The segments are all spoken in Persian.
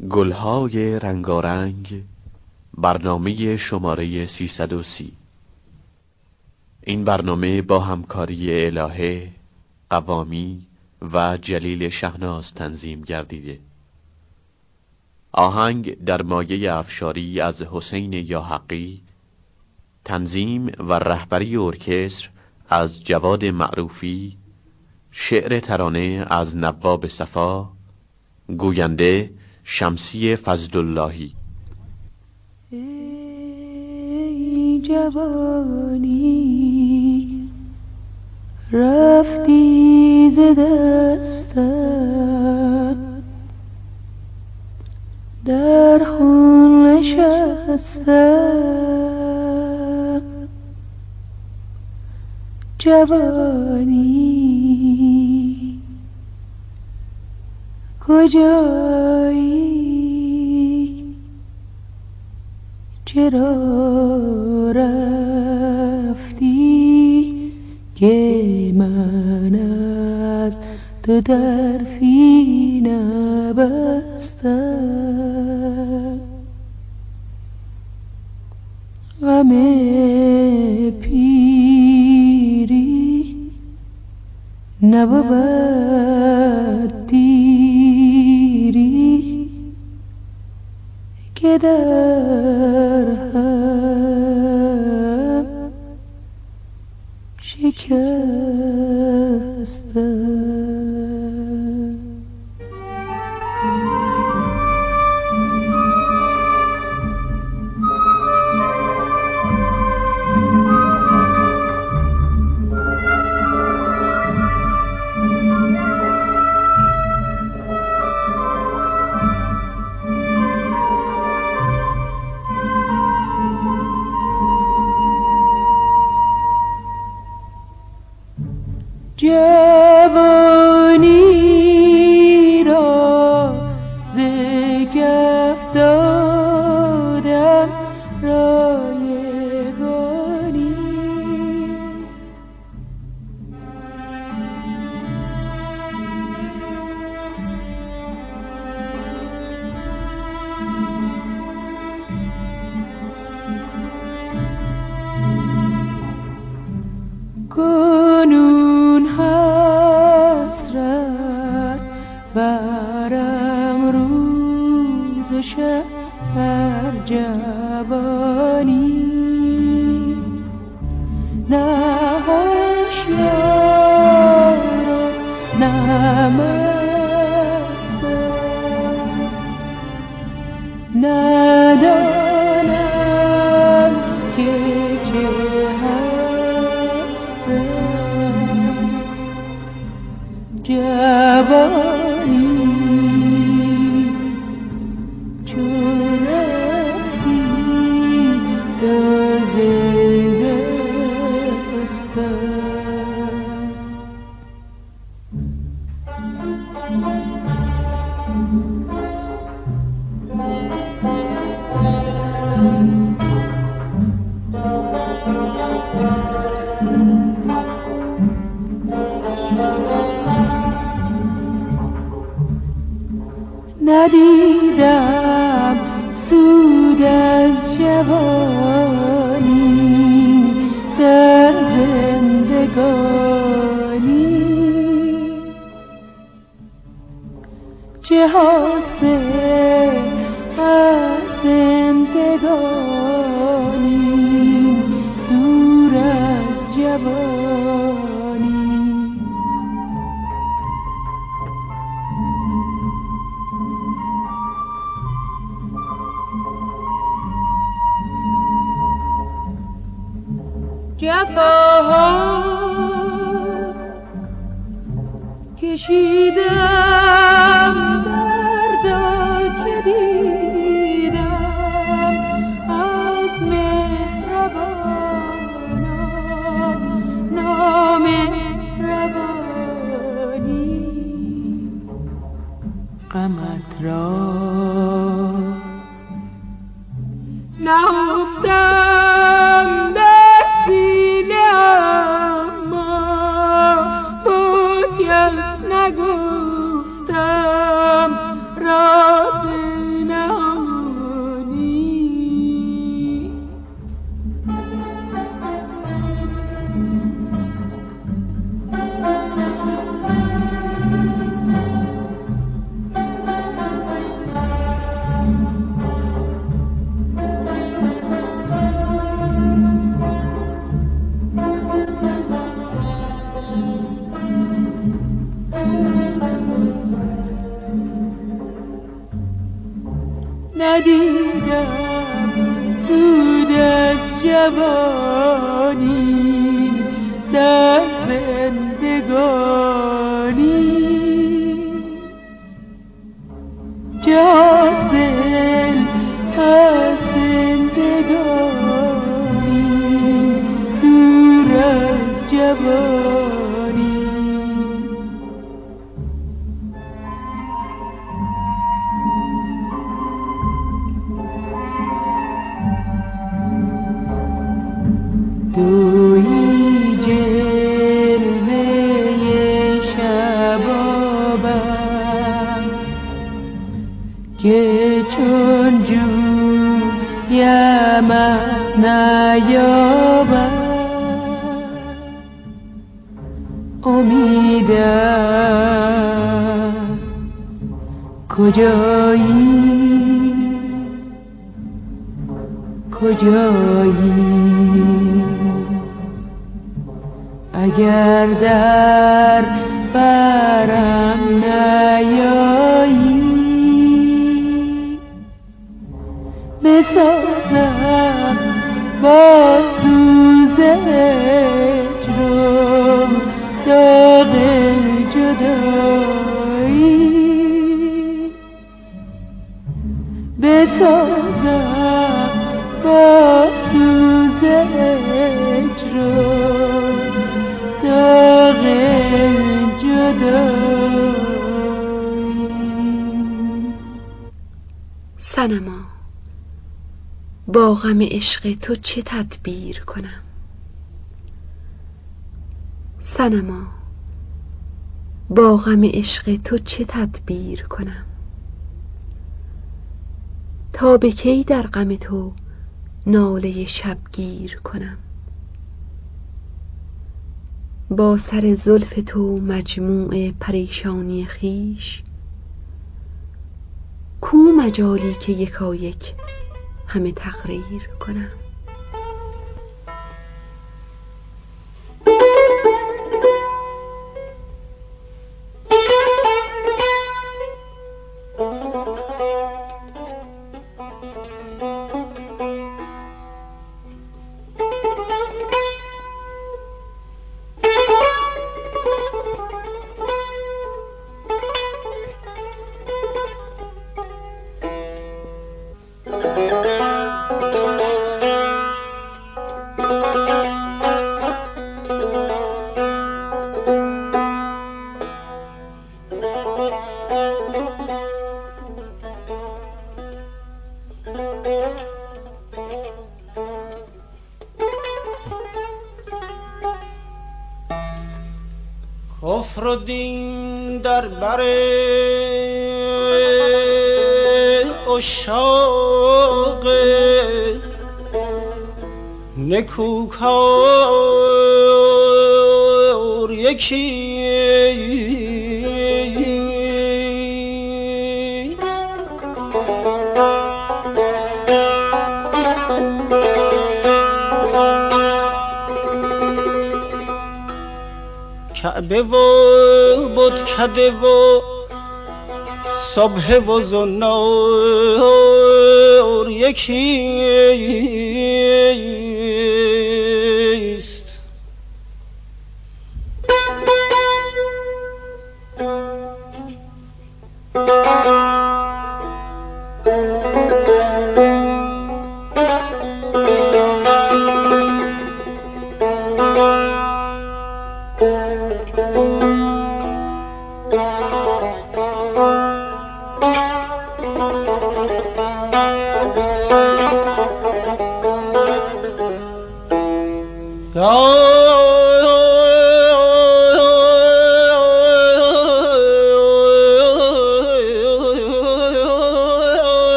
گلهای رنگارنگ، برنامه شماره 330. این برنامه با همکاری الهه، قوامی و جلیل شهناز تنظیم گردیده. آهنگ در مایه افشاری از حسین یاحقی، تنظیم و رهبری ارکستر از جواد معروفی، شعر ترانه از نواب صفا، گوینده شمسی فضلاللهی. ای جوانی رفتی ز دستم، در خون نشستم. جوانی کجایی؟ چرا رفتی که من از تو درفی نبستم؟ غم پیری نبود دیری که در هم شکستم. جوانی را ز کف دادم رایگانی، کنون حسرت برم روز و شب بر جوانی، نه هوشیار و نه مستم، ندانم که چه جوانی چون رفتی تازه دستم. ندیدم سود از جوانی در زندگانی، چه حاصل از زندگانی دور از جوانی. جفاها کشیدم، دردا که دیدم از مهربانان نامهربانی. غمت را نهفتم در سینه، اما با کس نگفتم راز ندیدم سود از جوانی در زندگانی جاسل از زندگانی دور از جوانی دویی جلوه شبابم که چون جویمت نیابم امیدم کجایی کجایی اگر در برم نیایی بسازم با سوز هجرم داغ جدایی بسازم با سوز هجرم داغ جدایی. صنما با غم عشق تو چه تدبیر کنم؟ صنما با غم عشق تو چه تدبیر کنم؟ تا به کی در غم تو ناله شبگیر کنم؟ با سر زلف تو مجموع پریشانی خویش کو مجالی که یکایک همه تقریر کنم؟ کفر و دین در بر عشاق نکوکار یکیست. کعبه و بتکده و صبح و زنار یکیست.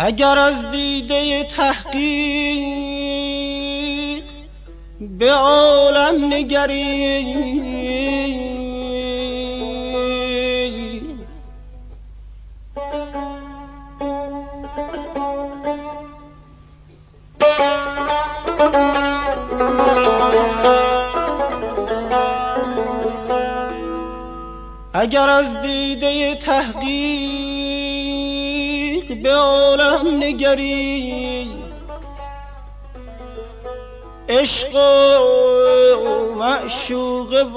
اگر از دیده تحقیق به عالم نگری، اگر از دیده تحقیق به عالم نگری، عشق و معشوقه و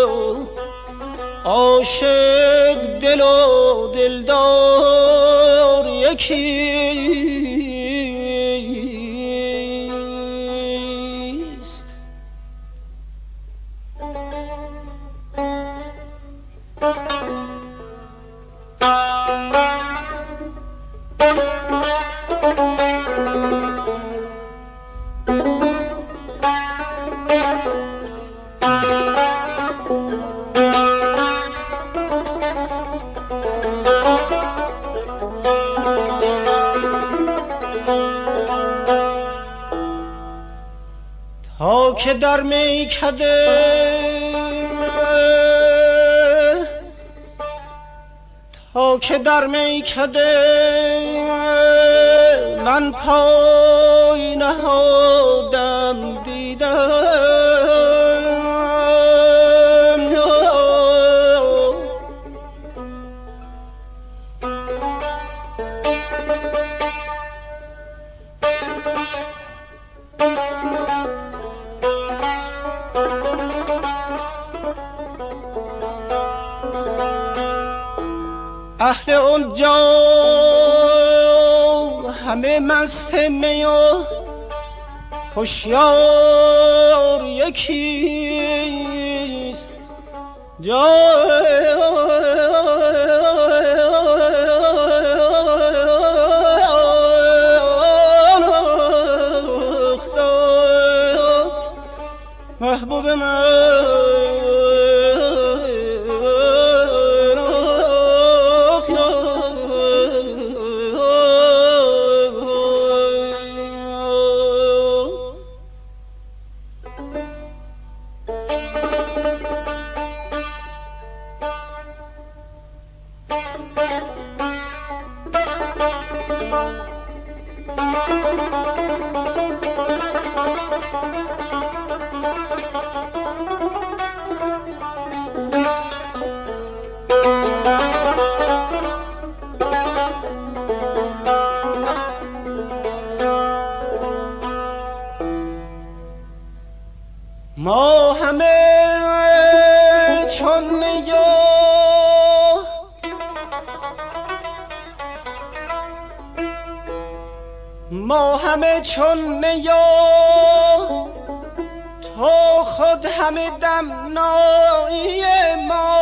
عاشق، دل و دلدار یکیست. تا که در میکده من پای نهادم دیدم، اهل اونجا همه مست می و هوشیار یکیست. محبوب من ما همه چون نیا تو خود همه دمنایی ما.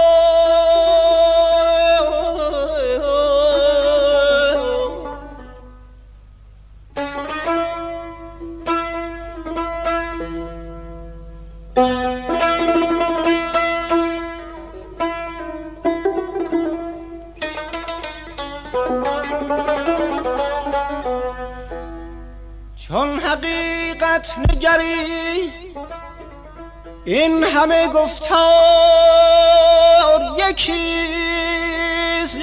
چون حقیقت نگری این همه گفتار یکیست.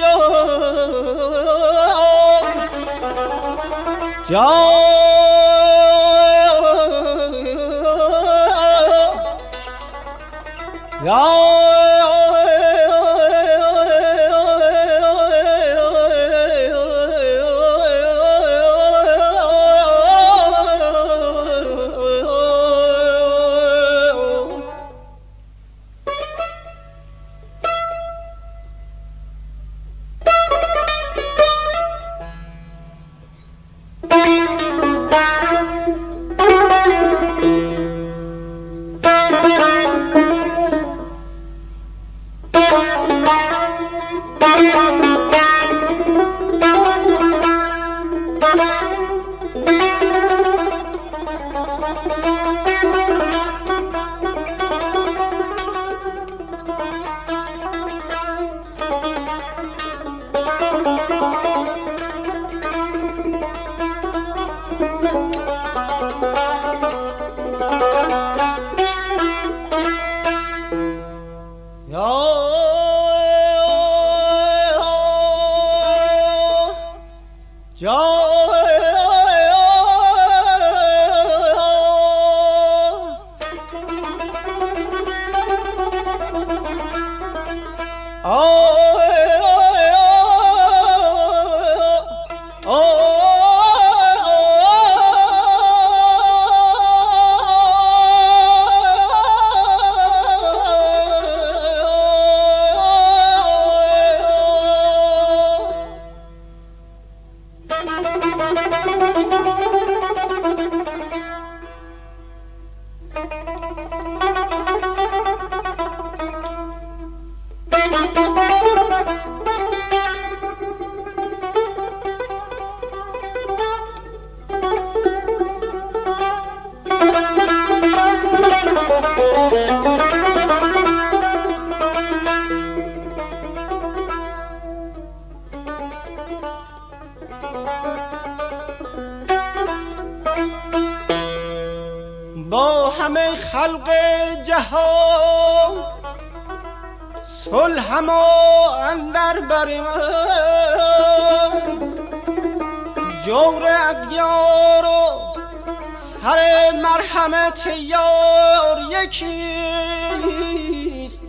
با همه خلق جهان صلحم و اندر بر من جور اغیار و سر مرحمت یار یکیست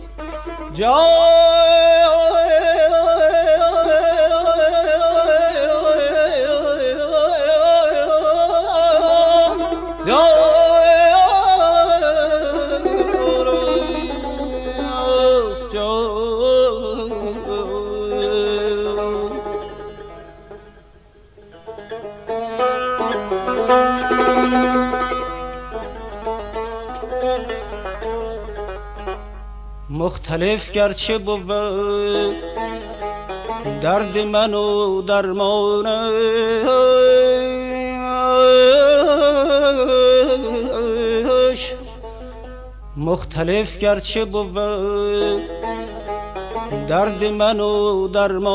مختلف گرچه بود درد من و درمانش، مختلف گرچه بود درد من و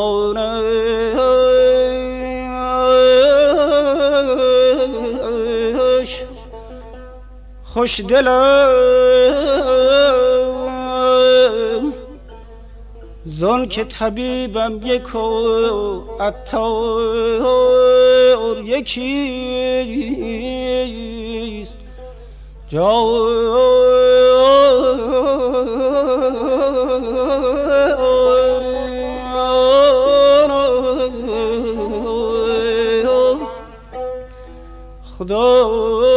درمانش، خوش دلم زان که طبیبم یک و عطار یکیست خدا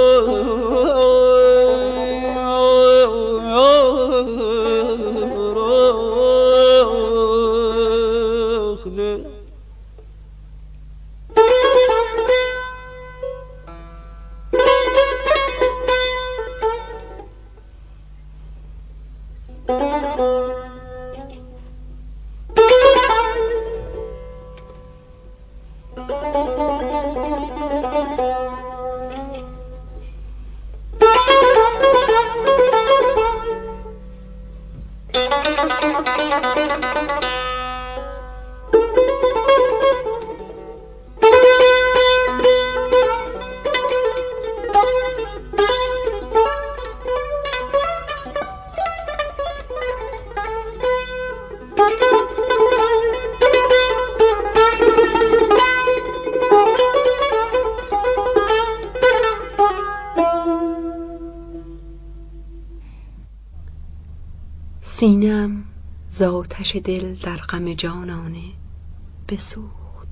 سینه‌ام ز آتش دل در غم جانانه بسوخت.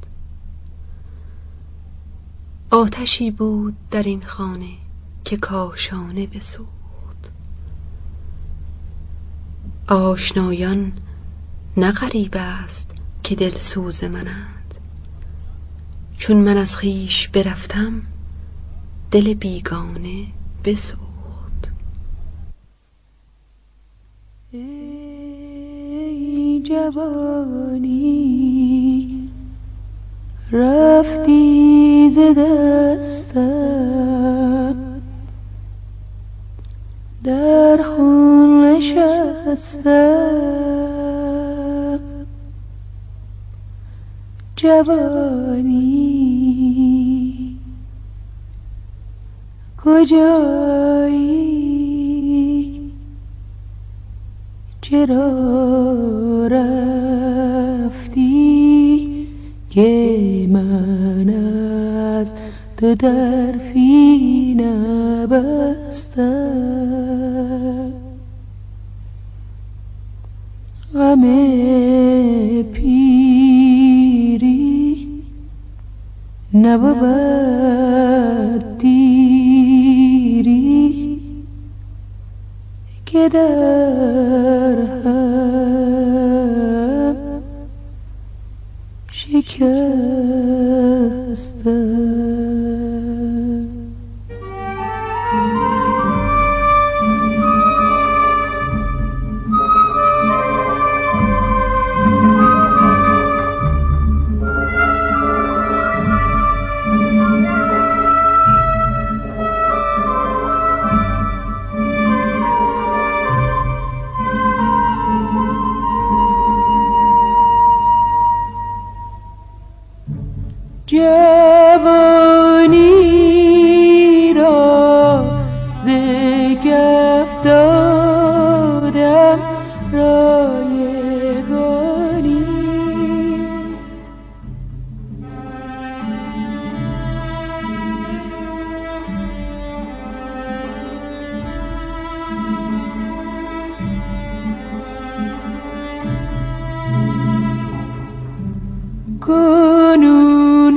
آتشی بود در این خانه که کاشانه بسوخت. آشنایان نه غریب است که دلسوز منند، چون من از خویش برفتم دل بیگانه بسوخت. ای جوانی رفتی ز دستم، در خون نشستم. جوانی کجایی؟ چرا رفتی که من دو درفی نبستم، غم پیری نبود دیری که در هم شکستم. جوانی را ز کف دادم رایگانی، کنون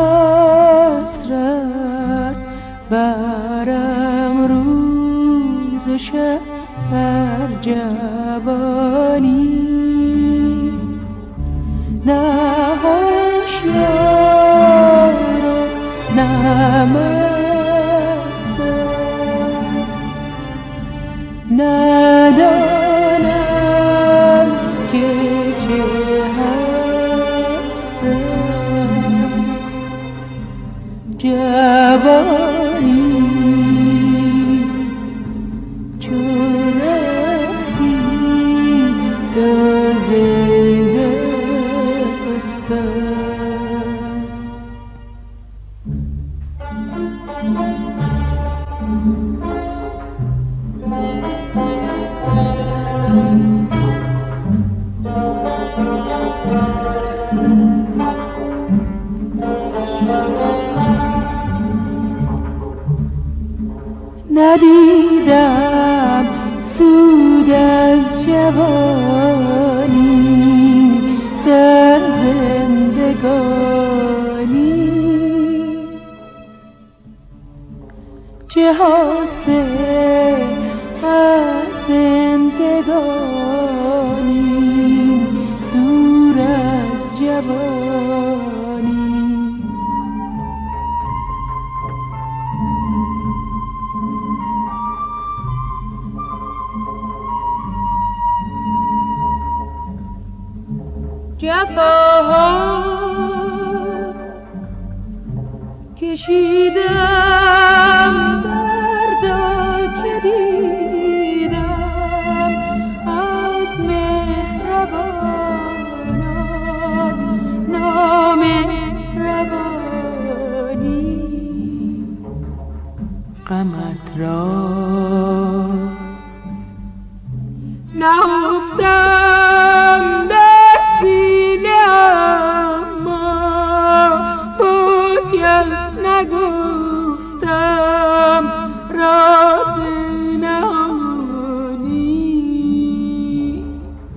حسرت برم روز و شب بر جوانی، نه هوشیار و نه مستم، ندانم که چه هستم. جوانی چون رفتی تو زنده هستم. ندیدم سود از جوانی در زندگانی، چه حاصل از زندگانی دور از جوانی. جفاها کشیدم، دردا که دیدم از مهربانان نامهربانی، غمت را نهفتم در سینه، اما با کس نگفتم راز نهانی.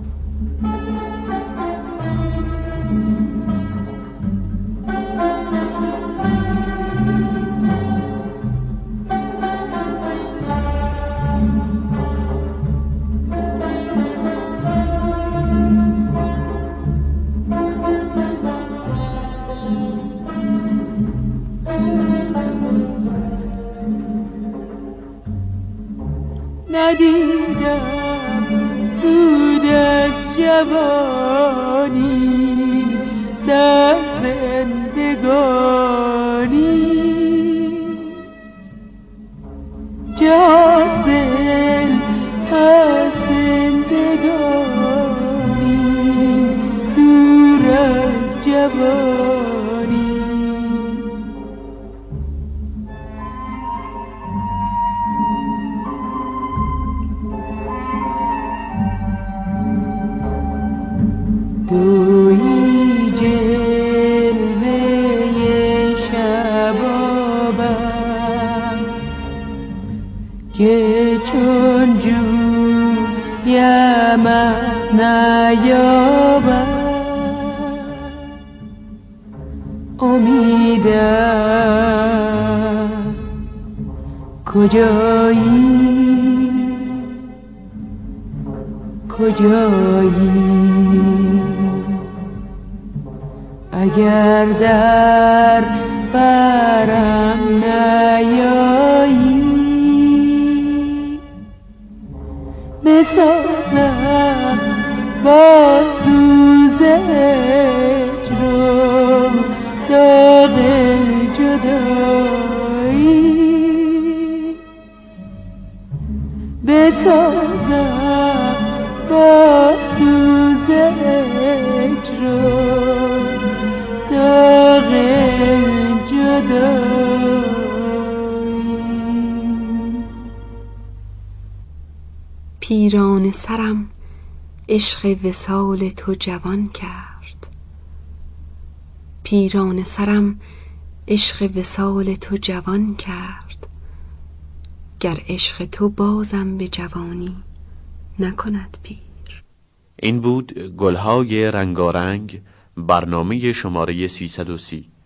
ندیدم سود از جوانی در زندگانی، چه حاصل از زندگانی دور از جوانی. تویی جلوه شبانی رحمت نیابد امیدم کجایی اگر در برم نیایی بسازم با سوز هجر داغ جدایی بسازم با سوز هجر داغ جدایی. پیرانه سرم عشق وصال تو جوان کرد، پیرانه سرم عشق وصال تو جوان کرد، گر عشق تو بازم به جوانی نکند پیر. این بود گلهای رنگارنگ، برنامه شماره 330.